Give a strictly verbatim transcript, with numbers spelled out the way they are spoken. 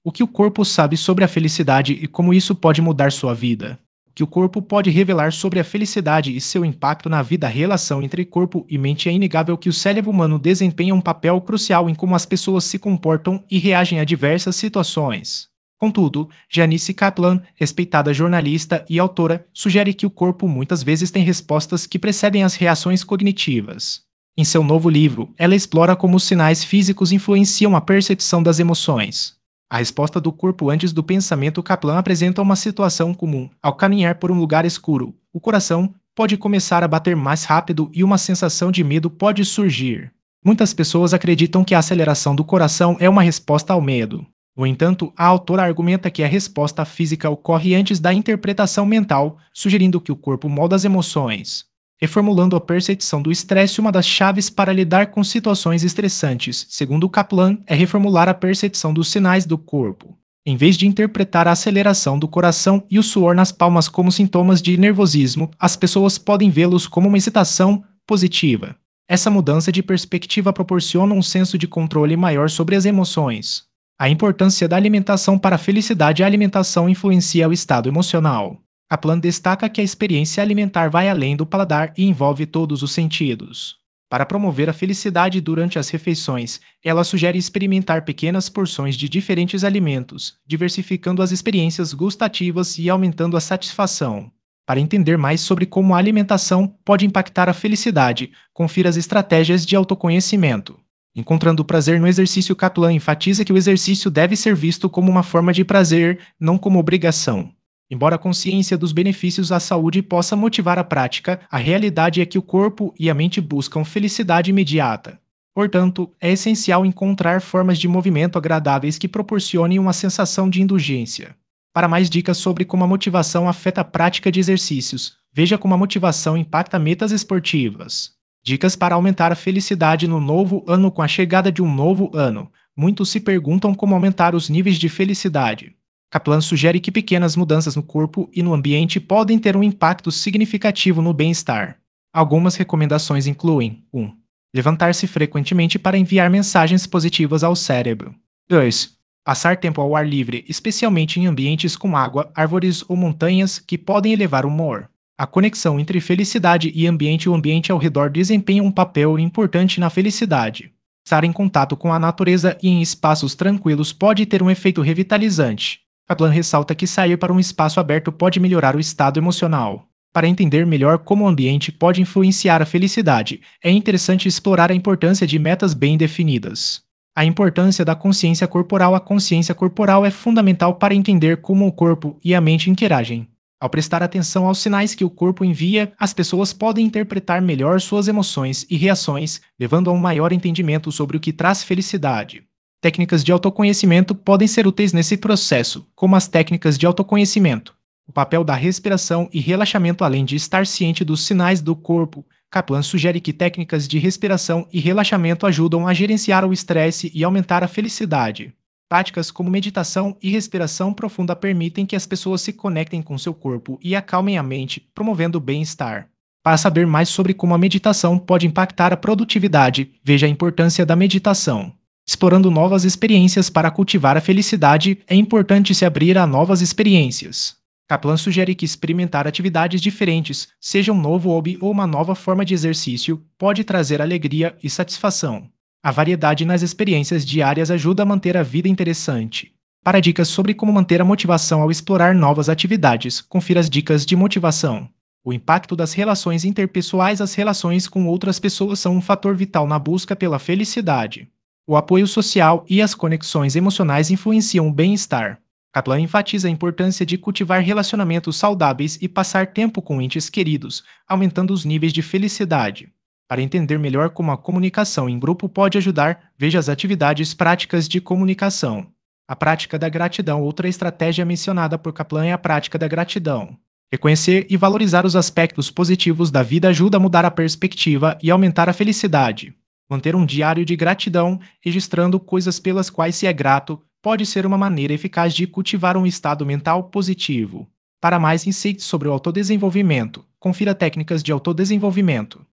O que o corpo sabe sobre a felicidade e como isso pode mudar sua vida. O que o corpo pode revelar sobre a felicidade e seu impacto na vida. A relação entre corpo e mente. É inegável que o cérebro humano desempenha um papel crucial em como as pessoas se comportam e reagem a diversas situações. Contudo, Janice Kaplan, respeitada jornalista e autora, sugere que o corpo muitas vezes tem respostas que precedem as reações cognitivas. Em seu novo livro, ela explora como os sinais físicos influenciam a percepção das emoções. A resposta do corpo antes do pensamento. Kaplan apresenta uma situação comum. Ao caminhar por um lugar escuro, o coração pode começar a bater mais rápido e uma sensação de medo pode surgir. Muitas pessoas acreditam que a aceleração do coração é uma resposta ao medo. No entanto, a autora argumenta que a resposta física ocorre antes da interpretação mental, sugerindo que o corpo molda as emoções. Reformulando a percepção do estresse. Uma das chaves para lidar com situações estressantes, segundo Kaplan, é reformular a percepção dos sinais do corpo. Em vez de interpretar a aceleração do coração e o suor nas palmas como sintomas de nervosismo, as pessoas podem vê-los como uma excitação positiva. Essa mudança de perspectiva proporciona um senso de controle maior sobre as emoções. A importância da alimentação para a felicidade. A alimentação influencia o estado emocional. Kaplan destaca que a experiência alimentar vai além do paladar e envolve todos os sentidos. Para promover a felicidade durante as refeições, ela sugere experimentar pequenas porções de diferentes alimentos, diversificando as experiências gustativas e aumentando a satisfação. Para entender mais sobre como a alimentação pode impactar a felicidade, confira as estratégias de autoconhecimento. Encontrando prazer no exercício. Kaplan enfatiza que o exercício deve ser visto como uma forma de prazer, não como obrigação. Embora a consciência dos benefícios à saúde possa motivar a prática, a realidade é que o corpo e a mente buscam felicidade imediata. Portanto, é essencial encontrar formas de movimento agradáveis que proporcionem uma sensação de indulgência. Para mais dicas sobre como a motivação afeta a prática de exercícios, veja como a motivação impacta metas esportivas. Dicas para aumentar a felicidade no novo ano. Com a chegada de um novo ano, muitos se perguntam como aumentar os níveis de felicidade. Kaplan sugere que pequenas mudanças no corpo e no ambiente podem ter um impacto significativo no bem-estar. Algumas recomendações incluem: um. Levantar-se frequentemente para enviar mensagens positivas ao cérebro. dois. Passar tempo ao ar livre, especialmente em ambientes com água, árvores ou montanhas, que podem elevar o humor. A conexão entre felicidade e ambiente. O ambiente ao redor desempenha um papel importante na felicidade. Estar em contato com a natureza e em espaços tranquilos pode ter um efeito revitalizante. Kaplan ressalta que sair para um espaço aberto pode melhorar o estado emocional. Para entender melhor como o ambiente pode influenciar a felicidade, é interessante explorar a importância de metas bem definidas. A importância da consciência corporal. A consciência corporal é fundamental para entender como o corpo e a mente interagem. Ao prestar atenção aos sinais que o corpo envia, as pessoas podem interpretar melhor suas emoções e reações, levando a um maior entendimento sobre o que traz felicidade. Técnicas de autoconhecimento podem ser úteis nesse processo, como as técnicas de autoconhecimento. O papel da respiração e relaxamento. Além de estar ciente dos sinais do corpo, Kaplan sugere que técnicas de respiração e relaxamento ajudam a gerenciar o estresse e aumentar a felicidade. Práticas como meditação e respiração profunda permitem que as pessoas se conectem com seu corpo e acalmem a mente, promovendo o bem-estar. Para saber mais sobre como a meditação pode impactar a produtividade, veja a importância da meditação. Explorando novas experiências. Para cultivar a felicidade, é importante se abrir a novas experiências. Kaplan sugere que experimentar atividades diferentes, seja um novo hobby ou uma nova forma de exercício, pode trazer alegria e satisfação. A variedade nas experiências diárias ajuda a manter a vida interessante. Para dicas sobre como manter a motivação ao explorar novas atividades, confira as dicas de motivação. O impacto das relações interpessoais. As relações com outras pessoas são um fator vital na busca pela felicidade. O apoio social e as conexões emocionais influenciam o bem-estar. Kaplan enfatiza a importância de cultivar relacionamentos saudáveis e passar tempo com entes queridos, aumentando os níveis de felicidade. Para entender melhor como a comunicação em grupo pode ajudar, veja as atividades práticas de comunicação. A prática da gratidão. Outra estratégia mencionada por Kaplan é a prática da gratidão. Reconhecer e valorizar os aspectos positivos da vida ajuda a mudar a perspectiva e aumentar a felicidade. Manter um diário de gratidão, registrando coisas pelas quais se é grato, pode ser uma maneira eficaz de cultivar um estado mental positivo. Para mais insights sobre o autodesenvolvimento, confira técnicas de autodesenvolvimento.